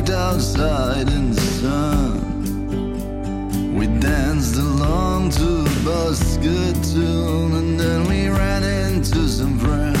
walked outside in the sun. We danced along to a basket tune, and then we ran into some friends.